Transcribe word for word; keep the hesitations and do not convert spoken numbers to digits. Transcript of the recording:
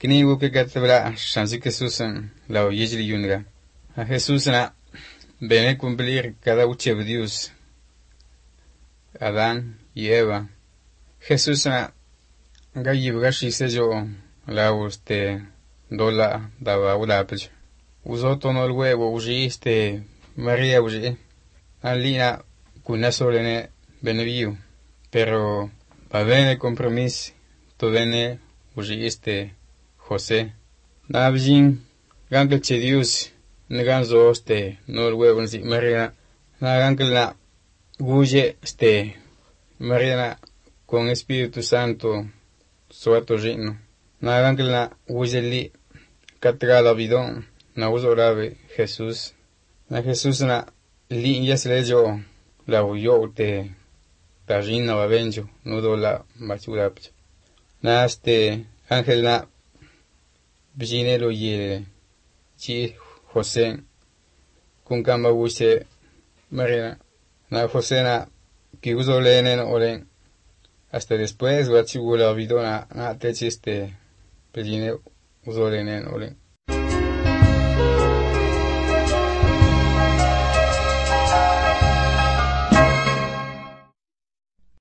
Kini wuke gatbra shansi Jesús la oyejli yunga. A Jesús na bene cumplir cada uche de Dios. Adán y Eva. Jesús na ga yibga shise jo la uste dola daba ula pech. Uso tono el huevo uji este María uji. Alina kuna solene beneviu. Pero pa bene compromis to bene uji este José. Nabjin gankel che Dios negan zo este no el huevo si María na gankel na guje este María con Espíritu Santo suato jino. Na gankel na guje li katra la bidon na uso grave Jesús. Na Jesús na li ya se le yo la uyo te tajina va benjo no do la machura. Na este ángel na Bijinelo ye chi José con kamba wuse María na José na que uso lenen oren hasta después guachi la vidona na te chiste Bijine uso lenen oren